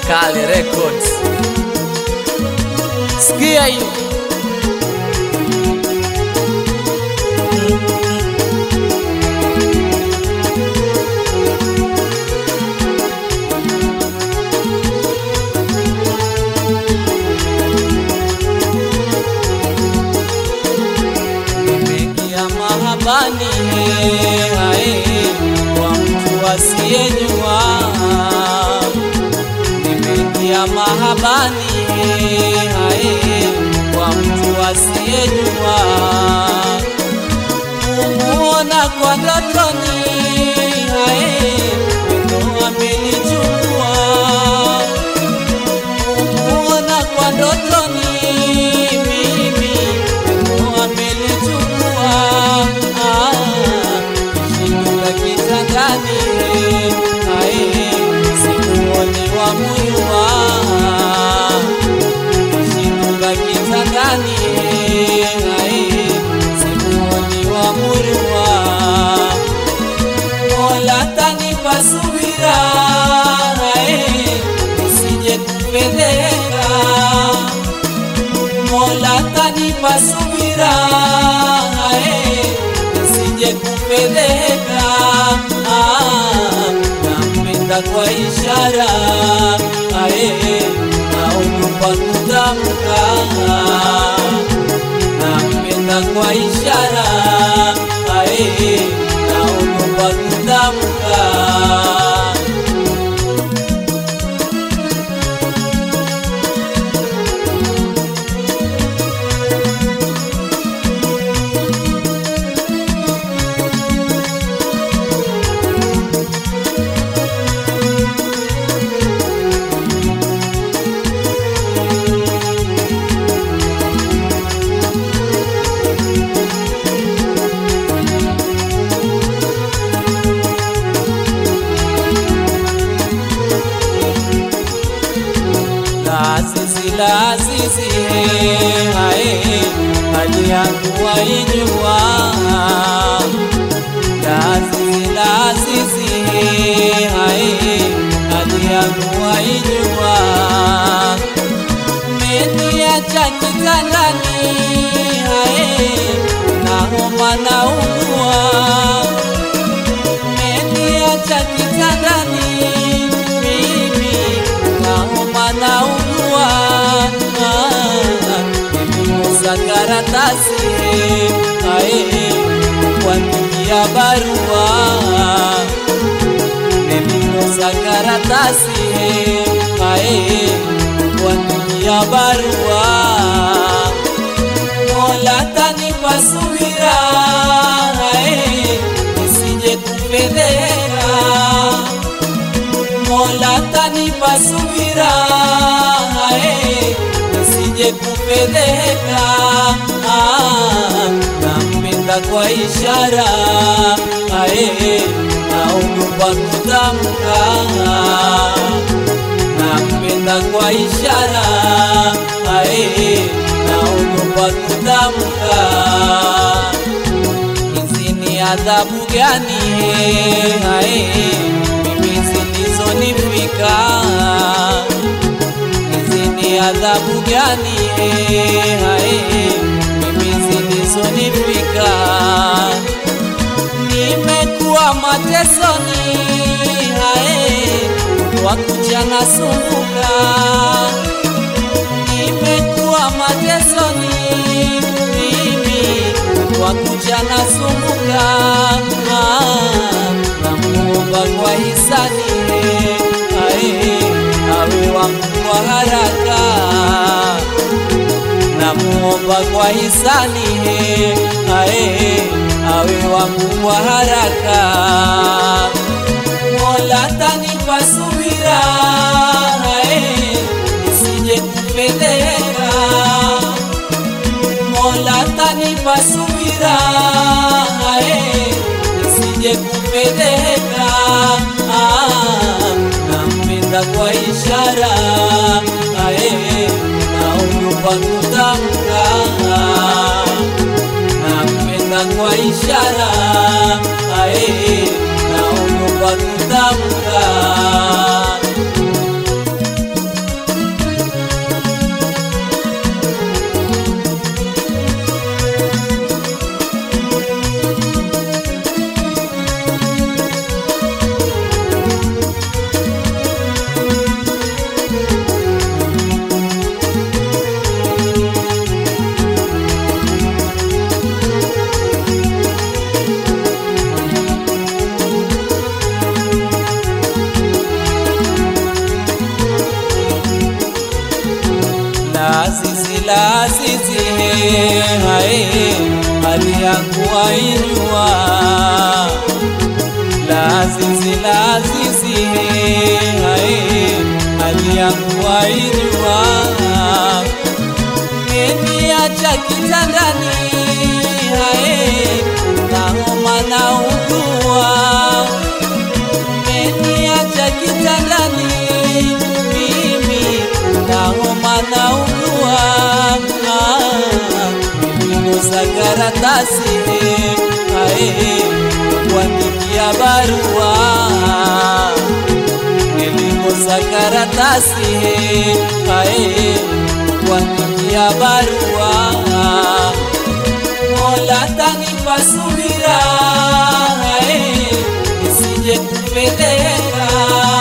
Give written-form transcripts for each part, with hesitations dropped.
Kale Records. Sikia hiyo. Nimeingia mahabani kwa mtu asiyejua. Nimeingia mahabani kwa mtu asiyejua. Kumuona kwa ndotoni wendo amenichukua. Kumuona kwa ndotoni mimi wendo amenichukua. Kishinduka kitandani sikuoni wa muyua. Kishinduka kitandani sikuoni wa muyua. Mola tanipa subira usije kupendeka. Mola tanipa subira usije kupendeka. Nampenda kwa ishara naogopa kutamka. Nampenda kwa ishara naogopa kutamka. La azizi hali yangu waijua. La azizi hali yangu waijua. Meniacha kitandani naomba naugua. Meniacha kitandani mimi naomba naugua. Nimekosa karatasi kuandikia barua. Nimekosa karatasi kuandikia barua. Mola tanipa subira nisije kupendeka. Mola tanipa subira nisije kupendeka. Nampenda kwa ishara naogopa kutamka. Nampenda kwa ishara naogopa kutamka. Hizi ni adhabu gani mimi zilizonifika? Hizi ni adhabu gani mimi zilizonifika? Nimekuwa matesoni kwa kucha nasumbuka. Nimekuwa matesoni mimi kwa kucha nasumbuka. Namuomba kwa hisani awe wangu kwa haraka. Namuomba kwa hisani awe wangu kwa haraka. Mola tanipa subira nisije kupendeka. Mola tanipa subira nisije kupendeka. Nampenda kwa ishara naogopa kutamka. Nampenda kwa ishara naogopa kutamka. Lazizi lazizi hae hali yangu waijua. Lazizi lazizi hae hali yangu waijua. Niacha kitandani hae nahoma naugua. Niacha kitandani mimi nahoma naugua. Nilikosa karatasi hae kuandikia barua. Nilikosa karatasi hae kuandikia barua. Mola tanipa subira nisije kufedheka.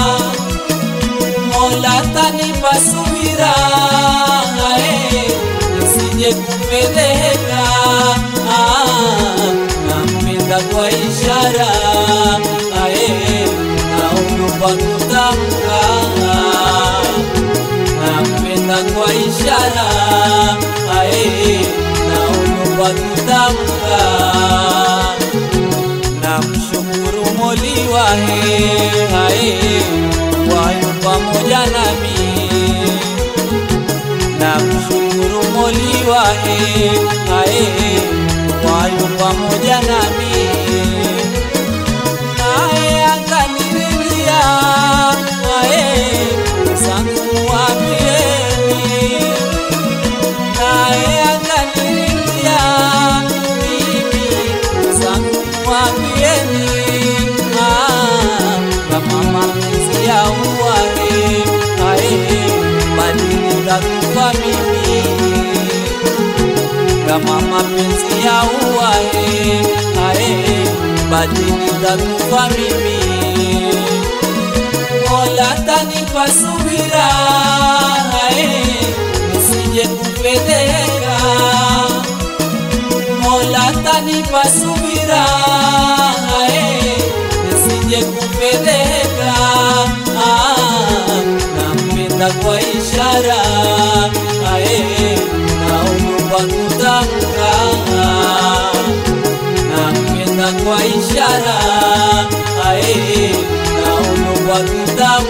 Mola tanipa subira nisije kufedheka. Nampenda kwa ishara naogopa kutamka. Nampenda kwa ishara naogopa kutamka. Namshukuru Mola wayu pamoja nami. Namshukuru Mola wayu pamoja nami. Naye akaniridhia zangu waambieni. Naye akaniridhia mimi zangu waambieni. Kama mapenzi ya uwae badili takufa mimi. Kama mapenzi ya uwae badili takufa mimi. Mola tanipa subira nisije kufedheka. Mola tanipa subira nisije kufedheka. Nampenda kwa ishara naogopa kutamka. Nampenda kwa ishara naogopa kutamka.